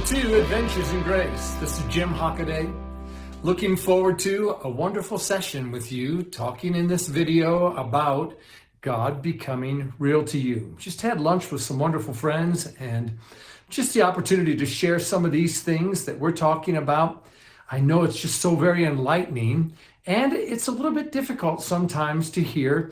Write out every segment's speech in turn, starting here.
to Adventures in Grace. This is Jim Hockaday. Looking forward to a wonderful session with you, talking in this video about God becoming real to you. Just had lunch with some wonderful friends and just the opportunity to share some of these things that we're talking about. I know it's just so very enlightening, and it's a little bit difficult sometimes to hear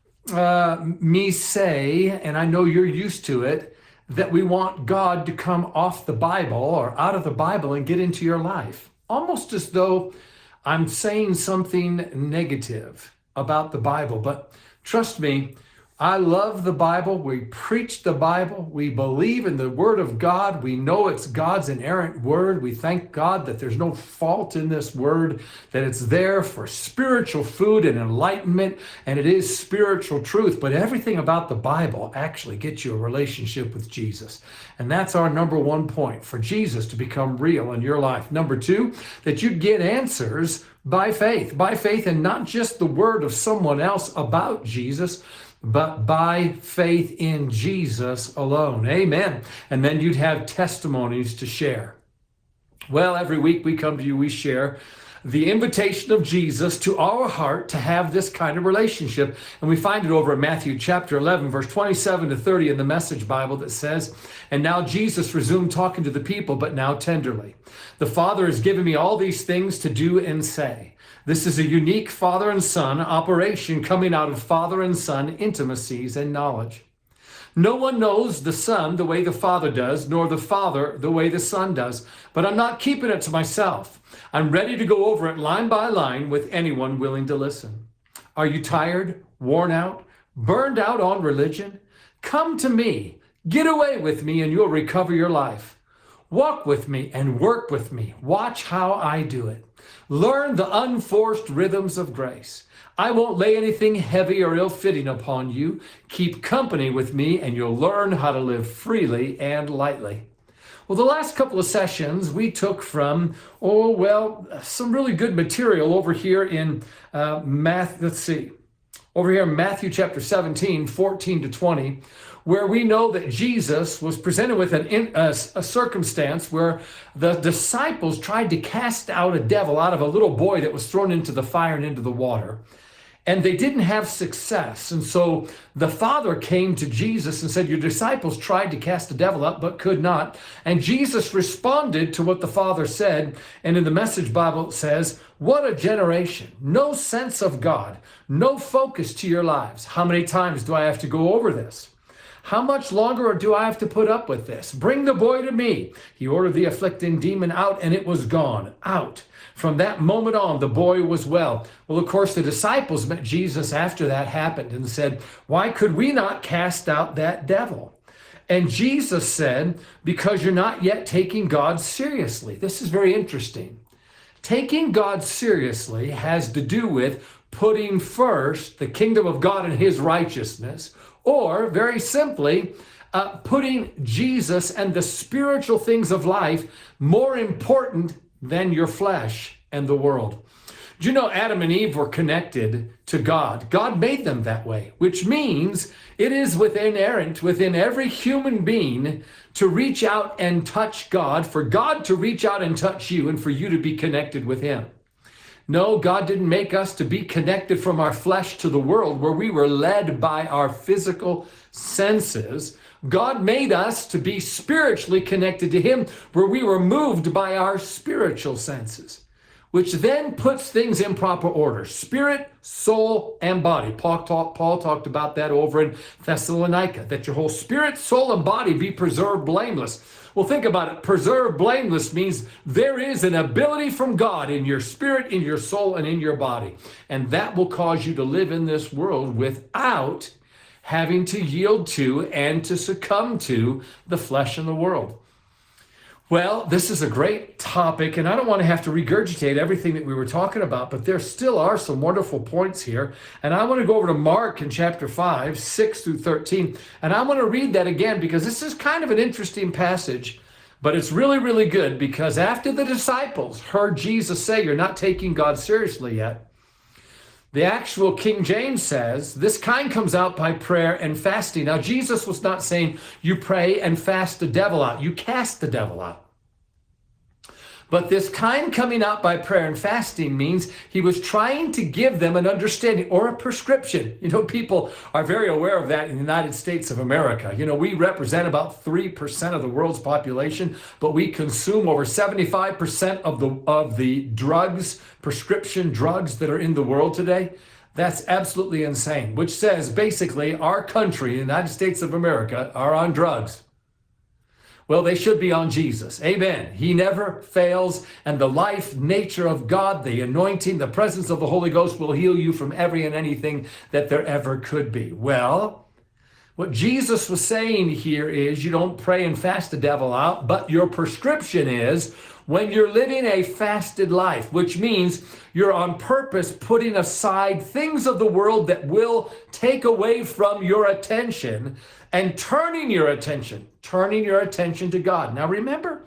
me say, and I know you're used to it, that we want God to come off the Bible or out of the Bible and get into your life. Almost as though I'm saying something negative about the Bible. But trust me, I love the Bible. We preach the Bible. We believe in the Word of God. We know it's God's inerrant Word. We thank God that there's no fault in this Word, that it's there for spiritual food and enlightenment, and it is spiritual truth. But everything about the Bible actually gets you a relationship with Jesus. And that's our number one point, for Jesus to become real in your life. Number two, that you get answers by faith, and not just the word of someone else about Jesus, but by faith in Jesus alone. Amen. And then you'd have testimonies to share. Well, every week we come to you, we share the invitation of Jesus to our heart to have this kind of relationship. And we find it over in Matthew chapter 11, verse 27 to 30 in the Message Bible that says, "And now Jesus resumed talking to the people, but now tenderly. The Father has given me all these things to do and say." This is a unique father and son operation coming out of father and son intimacies and knowledge. No one knows the Son the way the Father does, nor the Father the way the Son does. But I'm not keeping it to myself. I'm ready to go over it line by line with anyone willing to listen. Are you tired, worn out, burned out on religion? Come to me, get away with me, and you'll recover your life. Walk with me and work with me. Watch how I do it. Learn the unforced rhythms of grace. I won't lay anything heavy or ill-fitting upon you. Keep company with me and you'll learn how to live freely and lightly. Well, the last couple of sessions we took from, some really good material over here in Matthew chapter 17, 14 to 20, where we know that Jesus was presented with a circumstance where the disciples tried to cast out a devil out of a little boy that was thrown into the fire and into the water. And they didn't have success. And so the Father came to Jesus and said, your disciples tried to cast the devil out, but could not. And Jesus responded to what the Father said. And in the Message Bible it says, what a generation. No sense of God. No focus to your lives. How many times do I have to go over this? How much longer do I have to put up with this? Bring the boy to me. He ordered the afflicting demon out, and it was gone. Out. From that moment on, the boy was well. Well, of course, the disciples met Jesus after that happened and said, why could we not cast out that devil? And Jesus said, because you're not yet taking God seriously. This is very interesting. Taking God seriously has to do with putting first the kingdom of God and his righteousness, or very simply, putting Jesus and the spiritual things of life more important than your flesh and the world. Do you know Adam and Eve were connected to God? God made them that way, which means it is inherent within every human being to reach out and touch God, for God to reach out and touch you, and for you to be connected with him. No, God didn't make us to be connected from our flesh to the world where we were led by our physical senses. God made us to be spiritually connected to him where we were moved by our spiritual senses, which then puts things in proper order. Spirit, soul, and body. Paul talked about that over in Thessalonica, that your whole spirit, soul, and body be preserved blameless. Well, think about it. Preserved blameless means there is an ability from God in your spirit, in your soul, and in your body. And that will cause you to live in this world without having to yield to and to succumb to the flesh and the world. Well, this is a great topic, and I don't want to have to regurgitate everything that we were talking about, but there still are some wonderful points here. And I want to go over to Mark in chapter 5, 6 through 13, and I want to read that again because this is kind of an interesting passage, but it's really, really good because after the disciples heard Jesus say, you're not taking God seriously yet, the actual King James says, this kind comes out by prayer and fasting. Now, Jesus was not saying you pray and fast the devil out. You cast the devil out. But this kind coming out by prayer and fasting means he was trying to give them an understanding or a prescription. People are very aware of that in the United States of America. We represent about 3% of the world's population, but we consume over 75% of the drugs, prescription drugs that are in the world today. That's absolutely insane, which says basically our country, the United States of America, are on drugs. Well, they should be on Jesus. Amen. He never fails. And the life, nature of God, the anointing, the presence of the Holy Ghost will heal you from every and anything that there ever could be. Well, what Jesus was saying here is you don't pray and fast the devil out, but your prescription is when you're living a fasted life, which means you're on purpose putting aside things of the world that will take away from your attention and turning your attention to God. Now remember,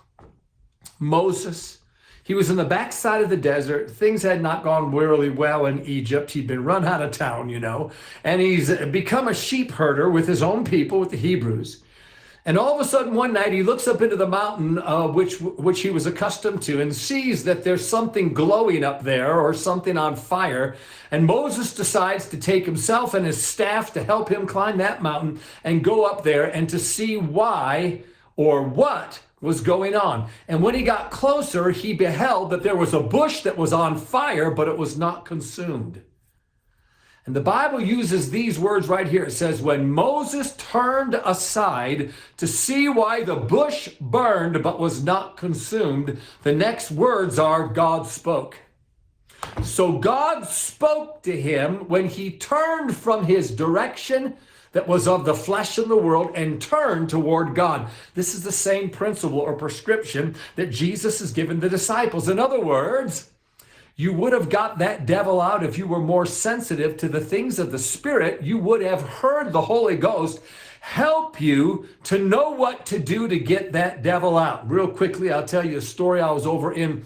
Moses, he was in the backside of the desert. Things had not gone really well in Egypt. He'd been run out of town, and he's become a sheep herder with his own people, with the Hebrews. And all of a sudden one night he looks up into the mountain, which he was accustomed to, and sees that there's something glowing up there or something on fire. And Moses decides to take himself and his staff to help him climb that mountain and go up there and to see why or what was going on. And when he got closer, he beheld that there was a bush that was on fire, but it was not consumed. And the Bible uses these words right here. It says, when Moses turned aside to see why the bush burned but was not consumed, the next words are, God spoke. So God spoke to him when he turned from his direction that was of the flesh and the world and turned toward God. This is the same principle or prescription that Jesus has given the disciples. In other words, you would have got that devil out if you were more sensitive to the things of the Spirit. You would have heard the Holy Ghost help you to know what to do to get that devil out. Real quickly, I'll tell you a story. I was over in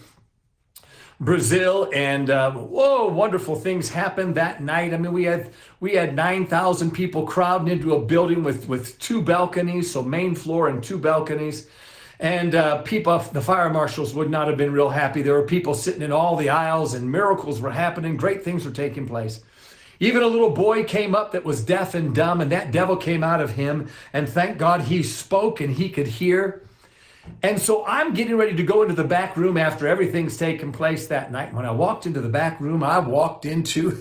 Brazil, and wonderful things happened that night. I mean, we had 9,000 people crowding into a building with two balconies, so main floor and two balconies. And people, the fire marshals would not have been real happy. There were people sitting in all the aisles, and miracles were happening. Great things were taking place. Even a little boy came up that was deaf and dumb, and that devil came out of him. And thank God he spoke and he could hear. And so I'm getting ready to go into the back room after everything's taken place that night. When I walked into the back room, I walked into,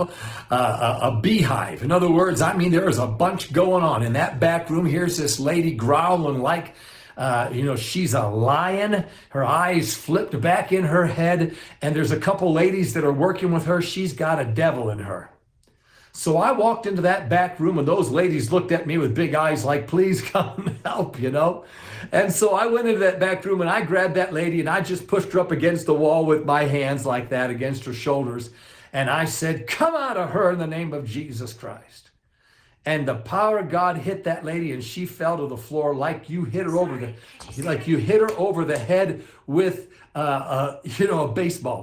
a beehive. In other words, there was a bunch going on in that back room. Here's this lady growling like, she's a lion. Her eyes flipped back in her head. And there's a couple ladies that are working with her. She's got a devil in her. So I walked into that back room, and those ladies looked at me with big eyes like, please come help, And so I went into that back room, and I grabbed that lady, and I just pushed her up against the wall with my hands like that against her shoulders. And I said, come out of her in the name of Jesus Christ. And the power of God hit that lady, and she fell to the floor like you hit her over the head with a baseball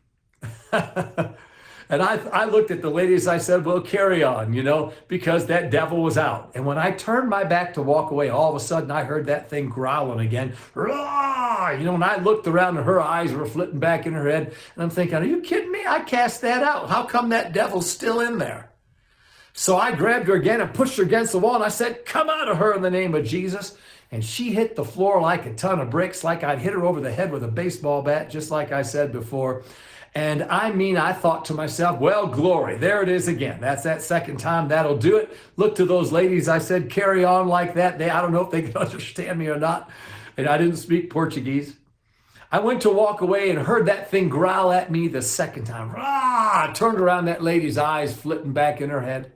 bat. And I looked at the ladies, I said, well, carry on, because that devil was out. And when I turned my back to walk away, all of a sudden I heard that thing growling again. And I looked around and her eyes were flipping back in her head. And I'm thinking, are you kidding me? I cast that out. How come that devil's still in there? So I grabbed her again and pushed her against the wall. And I said, come out of her in the name of Jesus. And she hit the floor like a ton of bricks, like I'd hit her over the head with a baseball bat, just like I said before. And I thought to myself, well, glory, there it is again. That's that second time, that'll do it. Look to those ladies, I said, carry on like that. I don't know if they can understand me or not. And I didn't speak Portuguese. I went to walk away and heard that thing growl at me the second time. I turned around, that lady's eyes flipping back in her head.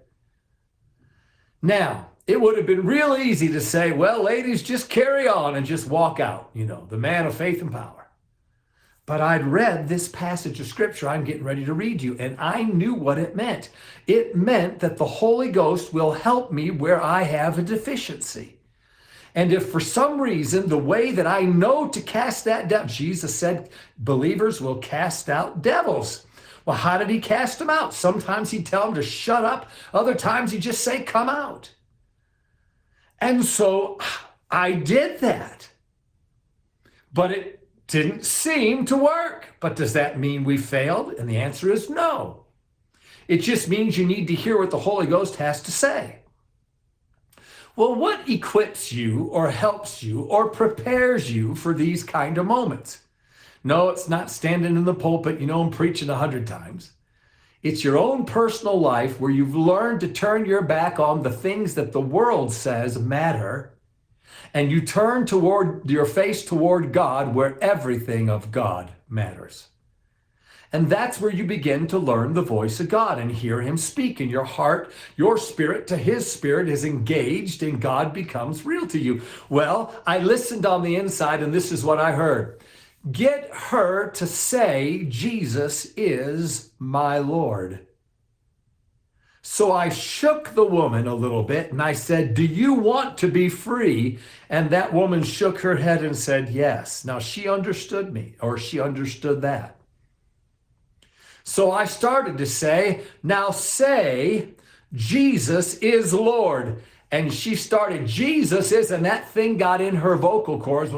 Now, it would have been real easy to say, well, ladies, just carry on and just walk out, the man of faith and power. But I'd read this passage of scripture I'm getting ready to read you, and I knew what it meant. It meant that the Holy Ghost will help me where I have a deficiency. And if for some reason, the way that I know to cast that devil, Jesus said believers will cast out devils. Well, how did he cast them out? Sometimes he'd tell them to shut up. Other times he'd just say, come out. And so I did that. But it Didn't seem to work. But does that mean we failed? And the answer is no. It just means you need to hear what the Holy Ghost has to say. Well, what equips you or helps you or prepares you for these kind of moments? No, it's not standing in the pulpit, and preaching 100 times. It's your own personal life where you've learned to turn your back on the things that the world says matter, and you turn toward your face toward God where everything of God matters. And that's where you begin to learn the voice of God and hear him speak. In your heart, your spirit to his spirit is engaged and God becomes real to you. Well, I listened on the inside and this is what I heard. Get her to say, Jesus is my Lord. So I shook the woman a little bit and I said, do you want to be free? And that woman shook her head and said, yes. Now she understood me, or she understood that. So I started to say, now say, Jesus is Lord. And she started, Jesus is, and that thing got in her vocal cords,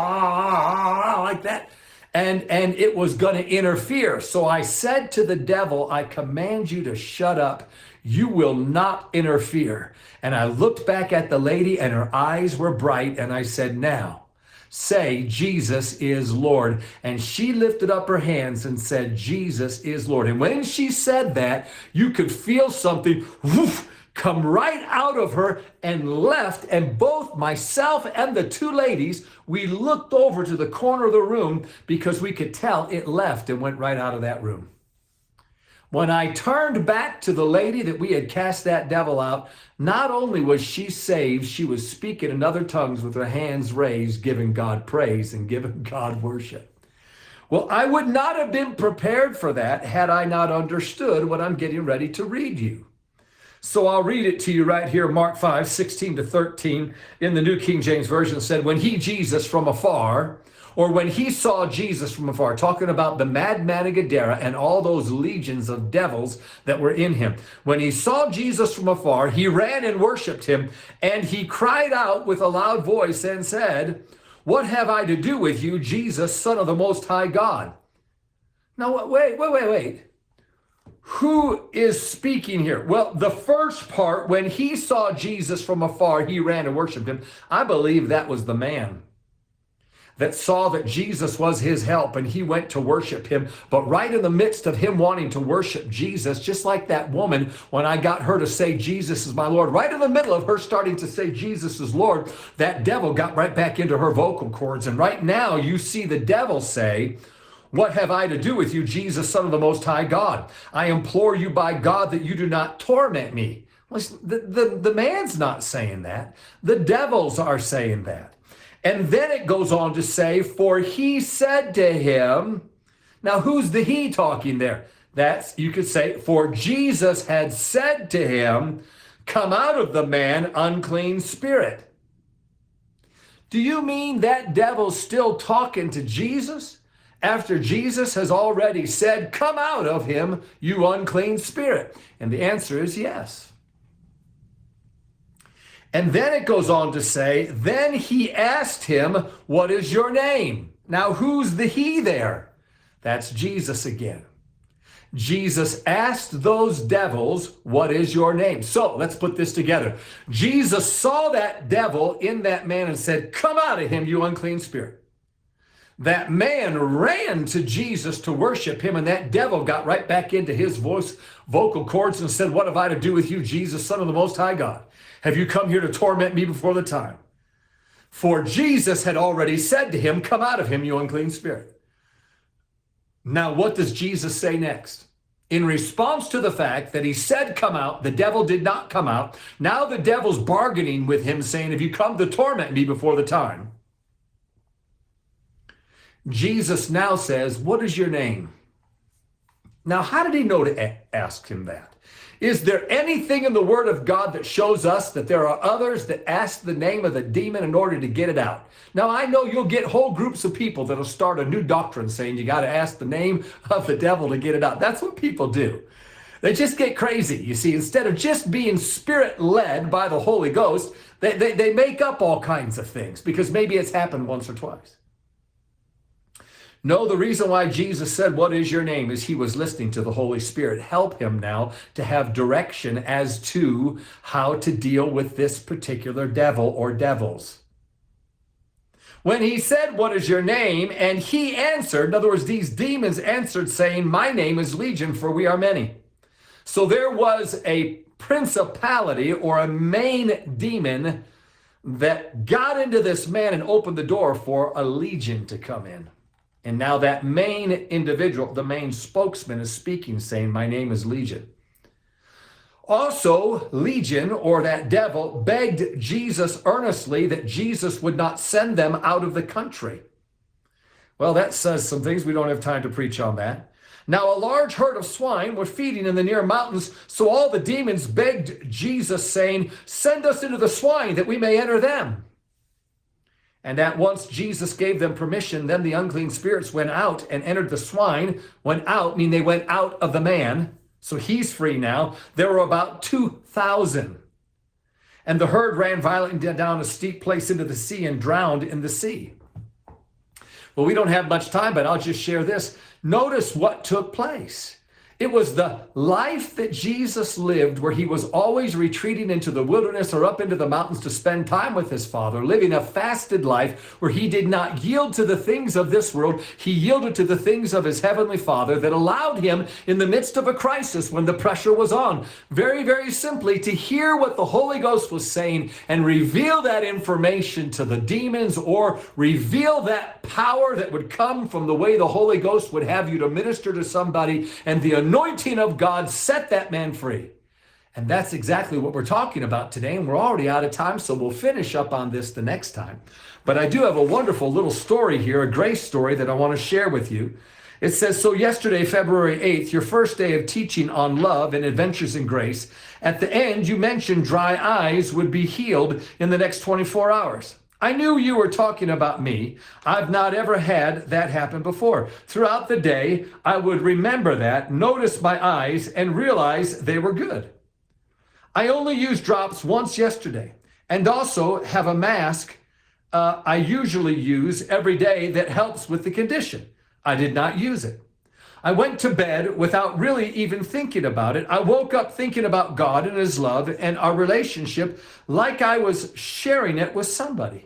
like that. And it was going to interfere. So I said to the devil, I command you to shut up. You will not interfere. And I looked back at the lady and her eyes were bright. And I said, now say, Jesus is Lord. And she lifted up her hands and said, Jesus is Lord. And when she said that, you could feel something woof, come right out of her and left. And both myself and the two ladies, we looked over to the corner of the room because we could tell it left and went right out of that room. When I turned back to the lady that we had cast that devil out, not only was she saved, she was speaking in other tongues with her hands raised, giving God praise and giving God worship. Well, I would not have been prepared for that had I not understood what I'm getting ready to read you. So I'll read it to you right here, Mark 5, 16 to 13 in the New King James Version said, when he, Jesus, from afar, or when he saw Jesus from afar, talking about the madman of Gadara and all those legions of devils that were in him. When he saw Jesus from afar, he ran and worshiped him, and he cried out with a loud voice and said, what have I to do with you, Jesus, Son of the Most High God? Now, wait. Who is speaking here? Well, the first part, when he saw Jesus from afar, he ran and worshiped him. I believe that was the man that saw that Jesus was his help and he went to worship him. But right in the midst of him wanting to worship Jesus, just like that woman, when I got her to say, Jesus is my Lord, right in the middle of her starting to say, Jesus is Lord, that devil got right back into her vocal cords. And right now you see the devil say, what have I to do with you, Jesus, Son of the Most High God? I implore you by God that you do not torment me. Listen, the man's not saying that. The devils are saying that. And then it goes on to say, for he said to him, now who's the he talking there? That's, you could say, for Jesus had said to him, come out of the man, unclean spirit. Do you mean that devil's still talking to Jesus after Jesus has already said, come out of him, you unclean spirit? And the answer is yes. And then it goes on to say, then he asked him, what is your name? Now, who's the he there? That's Jesus again. Jesus asked those devils, what is your name? So let's put this together. Jesus saw that devil in that man and said, come out of him, you unclean spirit. That man ran to Jesus to worship him, and that devil got right back into his vocal cords and said, what have I to do with you, Jesus, Son of the Most High God? Have you come here to torment me before the time? For Jesus had already said to him, come out of him, you unclean spirit. Now, what does Jesus say next? In response to the fact that he said, come out, the devil did not come out. Now the devil's bargaining with him, saying, have you come to torment me before the time? Jesus now says, what is your name? Now, how did he know to ask him that? Is there anything in the Word of God that shows us that there are others that ask the name of the demon in order to get it out? Now, I know you'll get whole groups of people that'll start a new doctrine saying you got to ask the name of the devil to get it out. That's what people do. They just get crazy. You see, instead of just being spirit-led by the Holy Ghost, they make up all kinds of things because maybe it's happened once or twice. No, the reason why Jesus said, "What is your name?" is he was listening to the Holy Spirit help him now to have direction as to how to deal with this particular devil or devils. When he said, "What is your name?" and he answered, in other words, these demons answered saying, "My name is Legion, for we are many." So there was a principality or a main demon that got into this man and opened the door for a legion to come in. And now that main individual, the main spokesman, is speaking, saying, "My name is Legion." Also, Legion, or that devil, begged Jesus earnestly that Jesus would not send them out of the country. Well, that says some things. We don't have time to preach on that. Now, a large herd of swine were feeding in the near mountains, so all the demons begged Jesus, saying, "Send us into the swine that we may enter them." And at once Jesus gave them permission. Then the unclean spirits went out and entered the swine. Went out, meaning they went out of the man. So he's free now. There were about 2,000. And the herd ran violently down a steep place into the sea and drowned in the sea. Well, we don't have much time, but I'll just share this. Notice what took place. It was the life that Jesus lived, where he was always retreating into the wilderness or up into the mountains to spend time with his Father, living a fasted life where he did not yield to the things of this world. He yielded to the things of his heavenly Father that allowed him, in the midst of a crisis when the pressure was on, very, very simply to hear what the Holy Ghost was saying and reveal that information to the demons, or reveal that power that would come from the way the Holy Ghost would have you to minister to somebody, and the anointing of God set that man free. And that's exactly what we're talking about today. And we're already out of time, so we'll finish up on this the next time. But I do have a wonderful little story here, a grace story that I want to share with you. It says, so yesterday, February 8th, your first day of teaching on love and adventures in grace, at the end, you mentioned dry eyes would be healed in the next 24 hours. I knew you were talking about me. I've not ever had that happen before. Throughout the day, I would remember that, notice my eyes, and realize they were good. I only used drops once yesterday, and also have a mask I usually use every day that helps with the condition. I did not use it. I went to bed without really even thinking about it. I woke up thinking about God and his love and our relationship like I was sharing it with somebody.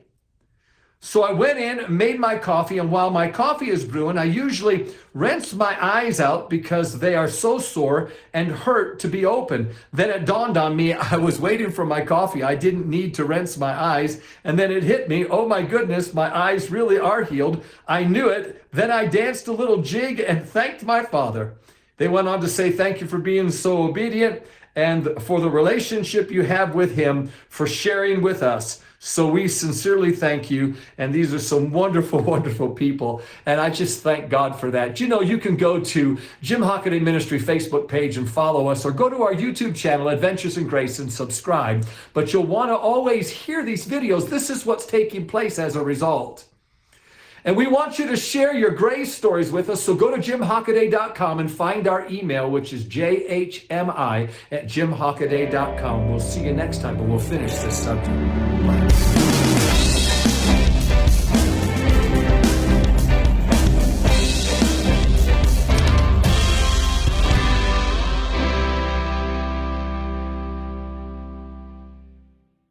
So I went in, made my coffee, and while my coffee is brewing, I usually rinse my eyes out because they are so sore and hurt to be open. Then it dawned on me, I was waiting for my coffee. I didn't need to rinse my eyes. And then it hit me, oh my goodness, my eyes really are healed. I knew it. Then I danced a little jig and thanked my Father. They went on to say, thank you for being so obedient and for the relationship you have with him, for sharing with us. So we sincerely thank you. And these are some wonderful, wonderful people. And I just thank God for that. You know, you can go to Jim Hockaday Ministry Facebook page and follow us, or go to our YouTube channel, Adventures in Grace, and subscribe. But you'll want to always hear these videos. This is what's taking place as a result. And we want you to share your grace stories with us. So go to jimhockaday.com and find our email, which is jhmi@jimhockaday.com. We'll see you next time, but we'll finish this subject. Bye.